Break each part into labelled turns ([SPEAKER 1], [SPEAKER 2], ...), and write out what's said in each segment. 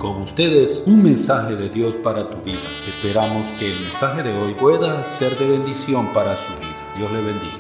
[SPEAKER 1] Con ustedes, un mensaje de Dios para tu vida. Esperamos que el mensaje de hoy pueda ser de bendición para su vida. Dios le bendiga.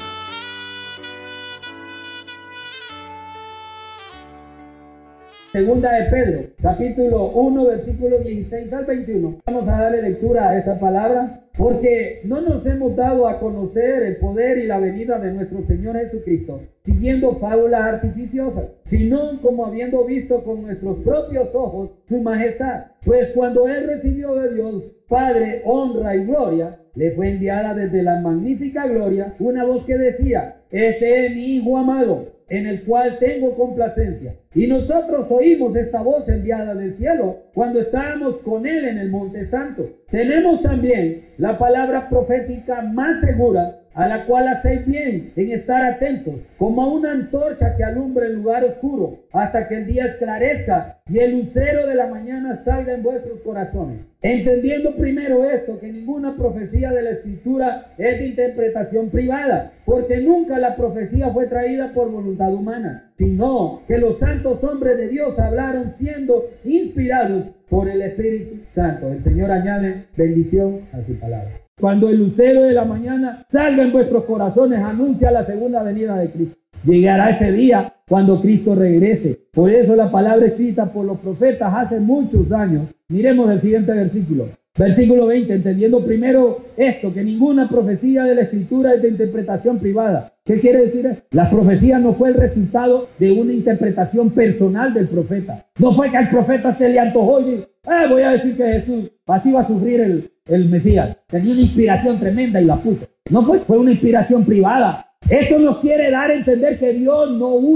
[SPEAKER 2] Segunda de Pedro, capítulo 1, versículos 16 al 21. Vamos a darle lectura a esta palabra, porque no nos hemos dado a conocer el poder y la venida de nuestro Señor Jesucristo, siguiendo fábulas artificiosas, sino como habiendo visto con nuestros propios ojos su majestad. Pues cuando Él recibió de Dios Padre honra y gloria, le fue enviada desde la magnífica gloria una voz que decía: este es mi Hijo amado, en el cual tengo complacencia. Y nosotros oímos esta voz enviada del cielo cuando estábamos con Él en el Monte Santo. Tenemos también la palabra profética más segura, a la cual hacéis bien en estar atentos, como a una antorcha que alumbra el lugar oscuro, hasta que el día esclarezca y el lucero de la mañana salga en vuestros corazones. Entendiendo primero esto, que ninguna profecía de la Escritura es de interpretación privada, porque nunca la profecía fue traída por voluntad humana, sino que los santos hombres de Dios hablaron siendo inspirados por el Espíritu Santo. El Señor añade bendición a su palabra. Cuando el lucero de la mañana salga en vuestros corazones, anuncia la segunda venida de Cristo. Llegará ese día cuando Cristo regrese. Por eso la palabra escrita por los profetas hace muchos años. Miremos el siguiente versículo. Versículo 20, entendiendo primero esto, que ninguna profecía de la Escritura es de interpretación privada. ¿Qué quiere decir eso? La profecía no fue el resultado de una interpretación personal del profeta. No fue que al profeta se le antojó y dijo: voy a decir que Jesús así va a sufrir el Mesías. Tenía una inspiración tremenda y la puso. No fue una inspiración privada. Esto nos quiere dar a entender que Dios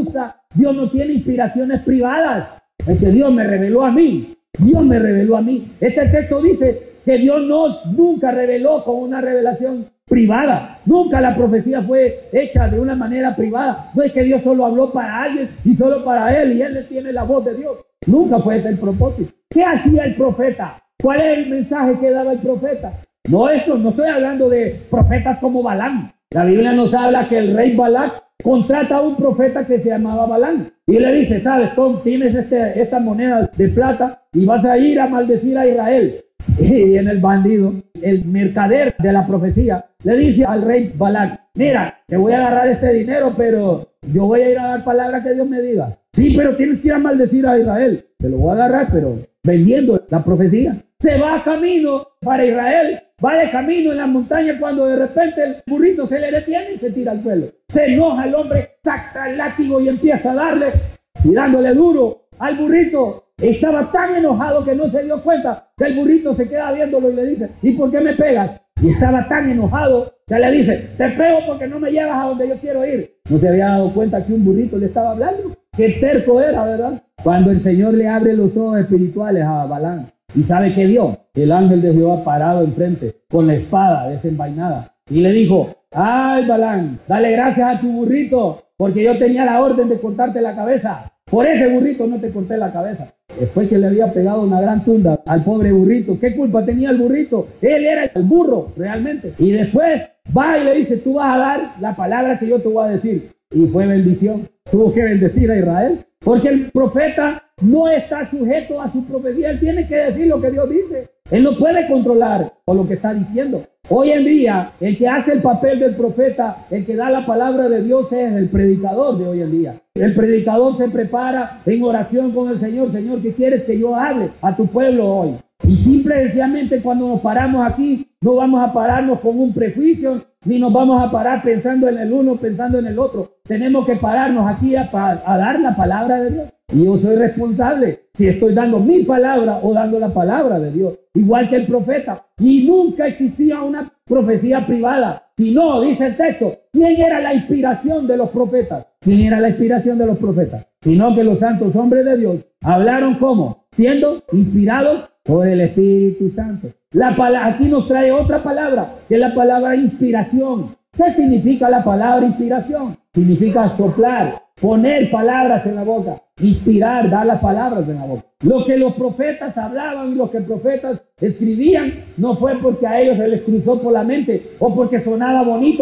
[SPEAKER 2] no tiene inspiraciones privadas. Es que Dios me reveló a mí. Dios me reveló a mí. Este texto dice que Dios nunca reveló con una revelación privada. Nunca la profecía fue hecha de una manera privada. No es que Dios solo habló para alguien y solo para él, y él tiene la voz de Dios. Nunca fue ese el propósito. ¿Qué hacía el profeta? ¿Cuál es el mensaje que daba el profeta? No estoy hablando de profetas como Balaam. La Biblia nos habla que el rey Balac contrata a un profeta que se llamaba Balaam y le dice: sabes, Tom, tienes esta moneda de plata y vas a ir a maldecir a Israel. Y en el bandido, el mercader de la profecía, le dice al rey Balac: mira, te voy a agarrar este dinero, pero yo voy a ir a dar palabra que Dios me diga. Sí, pero tienes que ir a maldecir a Israel. Te lo voy a agarrar, pero vendiendo la profecía. Se va camino para Israel, va de camino en la montaña, cuando de repente el burrito se le detiene y se tira al suelo. Se enoja el hombre, saca el látigo y empieza a darle, y dándole duro al burrito. Estaba tan enojado que no se dio cuenta que el burrito se queda viéndolo y le dice: ¿y por qué me pegas? Y estaba tan enojado que le dice: te pego porque no me llevas a donde yo quiero ir. No se había dado cuenta que un burrito le estaba hablando. Qué terco era, ¿verdad? Cuando el Señor le abre los ojos espirituales a Balaam, ¿y sabe qué vio? El ángel de Jehová parado enfrente con la espada desenvainada, y le dijo: ay, Balaam, dale gracias a tu burrito, porque yo tenía la orden de cortarte la cabeza. Por ese burrito no te corté la cabeza. Después que le había pegado una gran tunda al pobre burrito, ¿qué culpa tenía el burrito? Él era el burro, realmente. Y después va y le dice: tú vas a dar la palabra que yo te voy a decir. Y fue bendición. Tuvo que bendecir a Israel, porque el profeta no está sujeto a su profecía. Él tiene que decir lo que Dios dice. Él no puede controlar por lo que está diciendo. Hoy en día, el que hace el papel del profeta, el que da la palabra de Dios, es el predicador de hoy en día. El predicador se prepara en oración con el Señor: Señor, ¿qué quieres que yo hable a tu pueblo hoy? Y simple y sencillamente, cuando nos paramos aquí, no vamos a pararnos con un prejuicio, ni nos vamos a parar pensando en el uno, pensando en el otro. Tenemos que pararnos aquí a dar la palabra de Dios. Y yo soy responsable si estoy dando mi palabra o dando la palabra de Dios, igual que el profeta. Y nunca existía una profecía privada, sino, dice el texto, ¿quién era la inspiración de los profetas? ¿Quién era la inspiración de los profetas? Sino que los santos hombres de Dios hablaron ¿cómo? Siendo inspirados por el Espíritu Santo. Aquí nos trae otra palabra, que es la palabra inspiración. ¿Qué significa la palabra inspiración? Significa soplar, poner palabras en la boca. Inspirar, dar las palabras en la boca. Lo que los profetas hablaban y lo que los profetas escribían no fue porque a ellos se les cruzó por la mente, o porque sonaba bonito,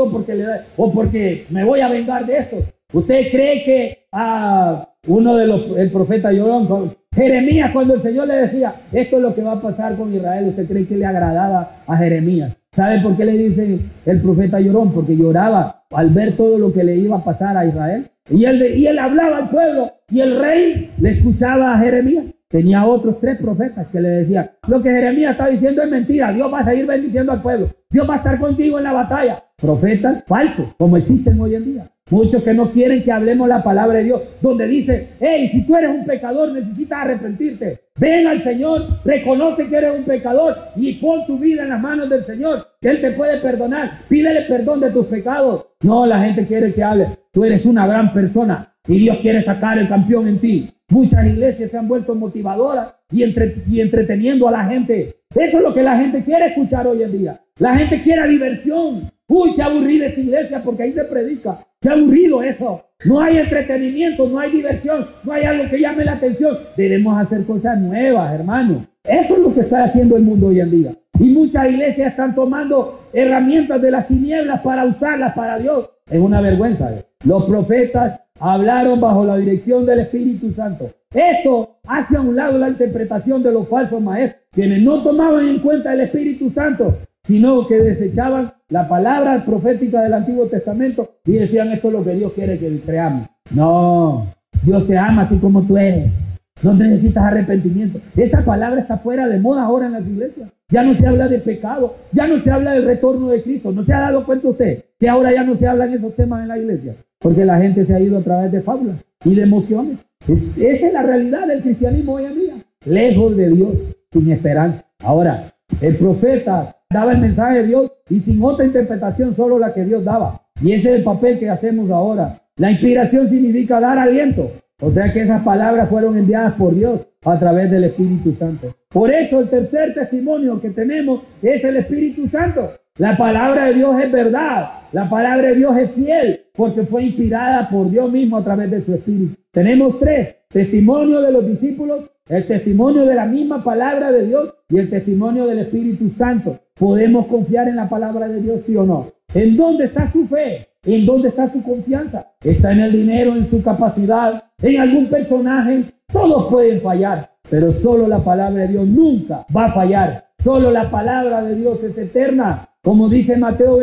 [SPEAKER 2] o porque me voy a vengar de esto. ¿Usted cree que el profeta Llorón Jeremías, cuando el Señor le decía, esto es lo que va a pasar con Israel, ¿usted cree que le agradaba a Jeremías? ¿Sabe por qué le dice el profeta llorón? Porque lloraba al ver todo lo que le iba a pasar a Israel. Y él hablaba al pueblo y el rey le escuchaba a Jeremías. Tenía otros 3 profetas que le decían, lo que Jeremías está diciendo es mentira, Dios va a seguir bendiciendo al pueblo, Dios va a estar contigo en la batalla. Profetas falsos, como existen hoy en día. Muchos que no quieren que hablemos la palabra de Dios, donde dice, hey, si tú eres un pecador, necesitas arrepentirte. Ven al Señor, reconoce que eres un pecador y pon tu vida en las manos del Señor, que Él te puede perdonar. Pídele perdón de tus pecados. No, la gente quiere que hable. Tú eres una gran persona y Dios quiere sacar el campeón en ti. Muchas iglesias se han vuelto motivadoras y entreteniendo a la gente. Eso es lo que la gente quiere escuchar hoy en día. La gente quiere diversión. Uy, qué aburrida esa iglesia porque ahí se predica. Qué aburrido eso. No hay entretenimiento, no hay diversión, no hay algo que llame la atención. Debemos hacer cosas nuevas, hermano. Eso es lo que está haciendo el mundo hoy en día. Y muchas iglesias están tomando herramientas de las tinieblas para usarlas para Dios. Es una vergüenza. Los profetas hablaron bajo la dirección del Espíritu Santo. Esto hace a un lado la interpretación de los falsos maestros, quienes no tomaban en cuenta el Espíritu Santo, sino que desechaban la palabra profética del Antiguo Testamento y decían, esto es lo que Dios quiere que creamos. No, Dios te ama así como tú eres. No necesitas arrepentimiento. Esa palabra está fuera de moda ahora en las iglesias. Ya no se habla de pecado, ya no se habla del retorno de Cristo. ¿No se ha dado cuenta usted que ahora ya no se hablan esos temas en la iglesia? Porque la gente se ha ido a través de fábulas y de emociones. Esa es la realidad del cristianismo hoy en día. Lejos de Dios, sin esperanza. Ahora, el profeta daba el mensaje de Dios y sin otra interpretación, solo la que Dios daba. Y ese es el papel que hacemos ahora. La inspiración significa dar aliento. O sea que esas palabras fueron enviadas por Dios a través del Espíritu Santo. Por eso el tercer testimonio que tenemos es el Espíritu Santo. La palabra de Dios es verdad. La palabra de Dios es fiel porque fue inspirada por Dios mismo a través de su Espíritu. Tenemos 3. Testimonio de los discípulos, el testimonio de la misma palabra de Dios y el testimonio del Espíritu Santo. ¿Podemos confiar en la palabra de Dios, sí o no? ¿En dónde está su fe? ¿En dónde está su confianza? ¿Está en el dinero, en su capacidad, en algún personaje? Todos pueden fallar, pero solo la palabra de Dios nunca va a fallar. Solo la palabra de Dios es eterna. Como dice Mateo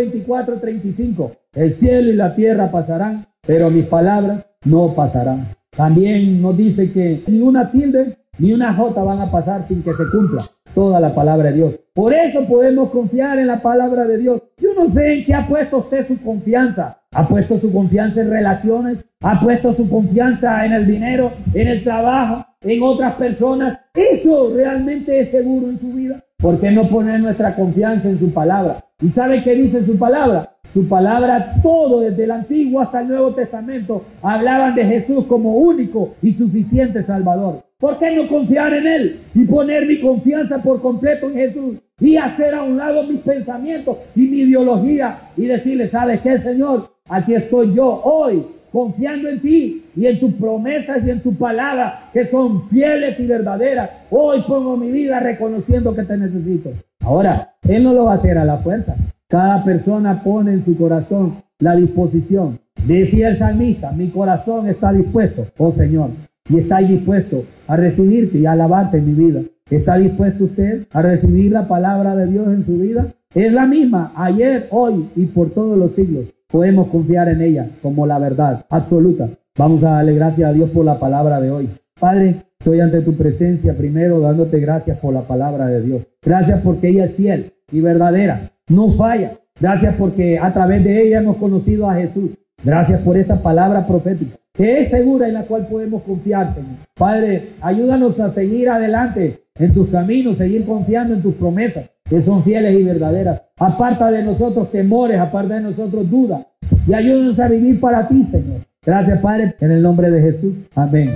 [SPEAKER 2] 24:35, el cielo y la tierra pasarán, pero mis palabras no pasarán. También nos dice que ni una tilde ni una jota van a pasar sin que se cumpla toda la palabra de Dios. Por eso podemos confiar en la palabra de Dios. Yo no sé en qué ha puesto usted su confianza. ¿Ha puesto su confianza en relaciones? ¿Ha puesto su confianza en el dinero, en el trabajo, en otras personas? ¿Eso realmente es seguro en su vida? ¿Por qué no poner nuestra confianza en su palabra? ¿Y sabe qué dice su palabra? Su palabra, todo desde el Antiguo hasta el Nuevo Testamento, hablaban de Jesús como único y suficiente Salvador. ¿Por qué no confiar en Él y poner mi confianza por completo en Jesús? Y hacer a un lado mis pensamientos y mi ideología y decirle, ¿sabes qué, Señor? Aquí estoy yo hoy, confiando en ti y en tus promesas y en tu palabra, que son fieles y verdaderas. Hoy pongo mi vida reconociendo que te necesito. Ahora, Él no lo va a hacer a la fuerza. Cada persona pone en su corazón la disposición. Decía el salmista, mi corazón está dispuesto, oh Señor, y está dispuesto a recibirte y a alabarte en mi vida. ¿Está dispuesto usted a recibir la palabra de Dios en su vida? Es la misma, ayer, hoy y por todos los siglos. Podemos confiar en ella como la verdad absoluta. Vamos a darle gracias a Dios por la palabra de hoy. Padre, estoy ante tu presencia primero dándote gracias por la palabra de Dios. Gracias porque ella es fiel y verdadera. No falla. Gracias porque a través de ella hemos conocido a Jesús. Gracias por esta palabra profética, que es segura y en la cual podemos confiar, Señor. Padre, ayúdanos a seguir adelante en tus caminos, seguir confiando en tus promesas, que son fieles y verdaderas. Aparta de nosotros temores, aparta de nosotros dudas, y ayúdanos a vivir para ti, Señor. Gracias, Padre, en el nombre de Jesús. Amén.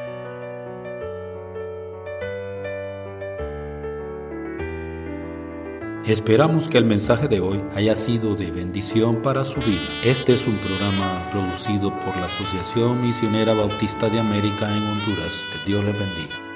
[SPEAKER 1] Esperamos que el mensaje de hoy haya sido de bendición para su vida. Este es un programa producido por la Asociación Misionera Bautista de América en Honduras. Que Dios les bendiga.